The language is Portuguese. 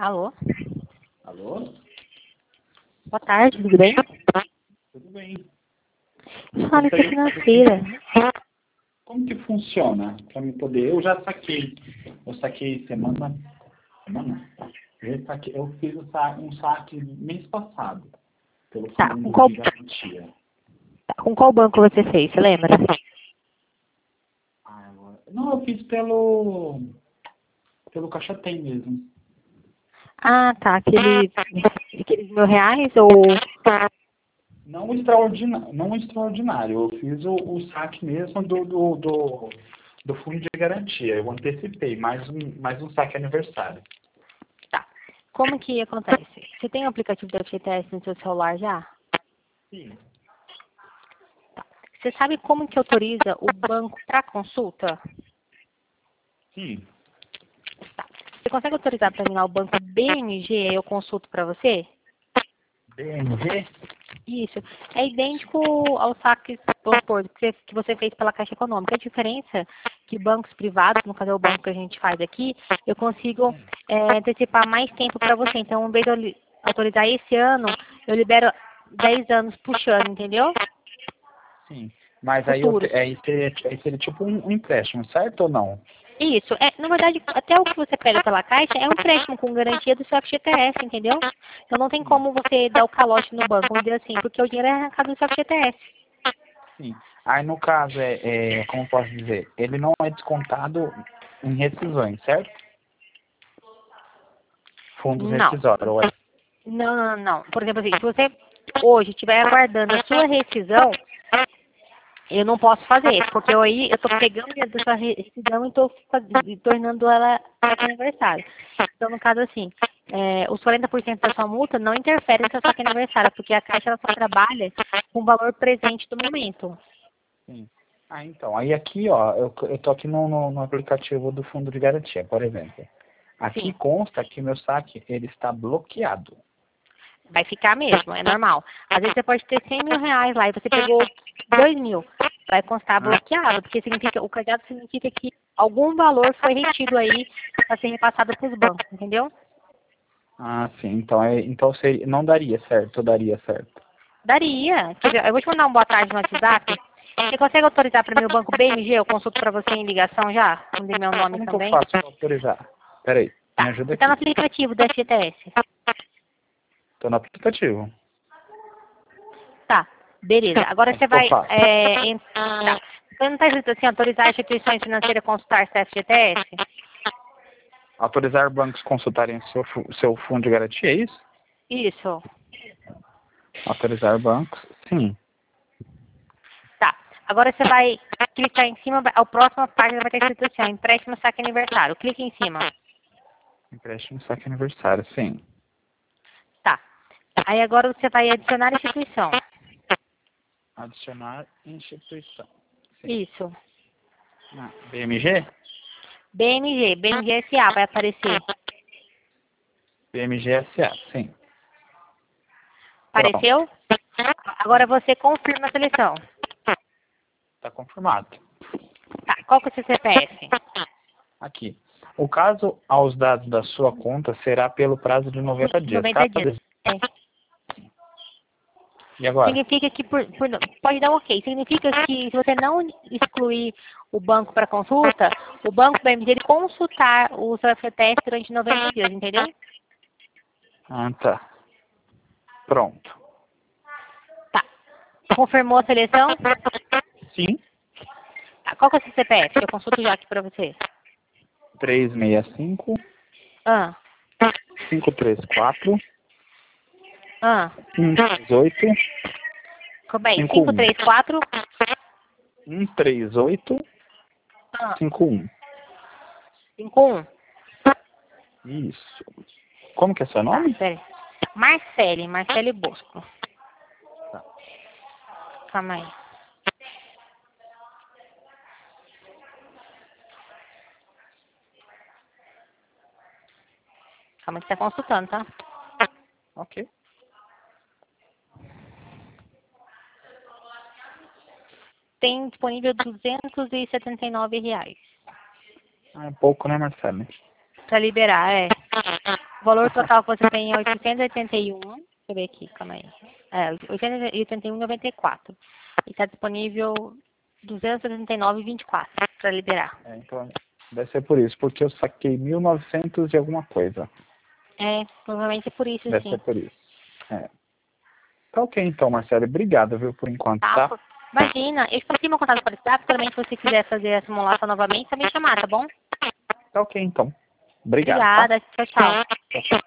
Alô? Alô? Boa tarde, tudo bem? Tudo bem. Analista financeira. Como que funciona para me poder? Eu já saquei. Eu saquei semana. Semana? Eu fiz um saque mês passado. Pelo Tá, fundo de garantia. com qual banco você fez? Você lembra? Não, eu fiz pelo Caixa Tem mesmo. Ah, tá. Aqueles R$ 1.000 ou... Não extraordinário, não extraordinário. Eu fiz o saque mesmo do fundo de garantia. Eu antecipei mais um saque aniversário. Tá. Como que acontece? Você tem o aplicativo da FGTS no seu celular já? Sim. Tá. Você sabe como que autoriza o banco para consulta? Sim. Tá. Você consegue autorizar para mim lá o banco BMG e eu consulto para você? BMG? Isso. É idêntico ao saque, vamos supor, que você fez pela Caixa Econômica. A diferença é que bancos privados, no caso é o banco que a gente faz aqui, eu consigo antecipar mais tempo para você. Então, em vez de eu autorizar esse ano, eu libero 10 anos puxando, entendeu? Sim. Mas Futuros. aí seria tipo um empréstimo, certo ou não? Isso. Na verdade, até o que você pega pela Caixa é um empréstimo com garantia do seu FGTS, entendeu? Então, não tem como você dar o calote no banco, vamos dizer assim, porque o dinheiro é arrancado do seu FGTS. Sim. Aí no caso como posso dizer, ele não é descontado em rescisões, certo? Fundos Não. rescisórios, ou é? Não. Por exemplo, assim, se você hoje estiver aguardando a sua rescisão, eu não posso fazer, porque aí eu estou pegando o dinheiro da sua rescisão e estou tornando ela saque aniversário. Então, no caso assim, os 40% da sua multa não interfere no seu saque aniversário, porque a Caixa ela só trabalha com o valor presente do momento. Sim. Ah, então. Aí aqui, ó, eu tô aqui no aplicativo do fundo de garantia, por exemplo. Aqui Sim, consta que meu saque, ele está bloqueado. vai ficar mesmo, é normal. Às vezes você pode ter R$ 100.000 lá e você pegou 2.000. Vai constar Ah, bloqueado, porque significa, o crediário significa que algum valor foi retido aí para ser repassado para os bancos, entendeu? sim. Então não daria certo, ou daria certo. Daria. Quer ver, eu vou te mandar um boa tarde no WhatsApp. Você consegue autorizar para mim o banco BMG? Eu consulto para você em ligação já? Mandei meu nome Como que eu também. faço para autorizar? Peraí, me Tá. ajuda Você está no aqui. aplicativo da FGTS. Tô no aplicativo. Tá. Beleza. Agora O você que eu vai... faço? Tá. Você não está escrito assim, autorizar instituições financeiras a consultar FGTS? Autorizar bancos consultarem seu fundo de garantia, é isso? Isso. Autorizar bancos, sim. Tá. Agora você vai clicar em cima, a próxima página vai ter escrito assim, ó, empréstimo saque aniversário. Clique em cima. Empréstimo saque aniversário, sim. Tá. Aí agora você vai adicionar instituição. Adicionar instituição. Sim. Isso. BMG? BMG SA vai aparecer. BMG SA, sim. Pronto. Apareceu? Agora você confirma a seleção. Está confirmado. Tá. Qual que é o seu CPF? Aqui. O caso aos dados da sua conta será pelo prazo de 90 dias. 90 dias. É. E agora? Significa que pode dar um ok. Significa que se você não excluir o banco para consulta, o banco vai ele consultar o seu FGTS durante 90 dias, entendeu? Tá. Pronto. Tá. Confirmou a seleção? Sim. Tá. Qual que é o seu CPF? Eu consulto já aqui para você. 365 Ah. 534 Ah. 138 Como é? 51. 534. 138 Ah. 51. 51. Isso. Como que é seu Tá, nome? peraí. Marcele Bosco. Tá. Calma aí. Calma que tá consultando, tá? Ok. Tem disponível R$ 279. É pouco, né, Marcelo? Pra liberar, é. O valor total que você tem é 881. Deixa eu ver aqui, calma aí. É, 881,94. E está disponível 279,24 para liberar. Então, deve ser por isso, porque eu saquei 1.900 e alguma coisa. Provavelmente é por isso, Deve sim. ser por isso. Tá ok, então, Marcelo. Obrigado, viu, por enquanto, tá? Imagina, eu estou aqui meu contato para WhatsApp, também se você quiser fazer a simulação novamente, só me chamar, tá bom? Tá ok, então. Obrigado, tá? Obrigada, tchau, tchau. Tchau, tchau.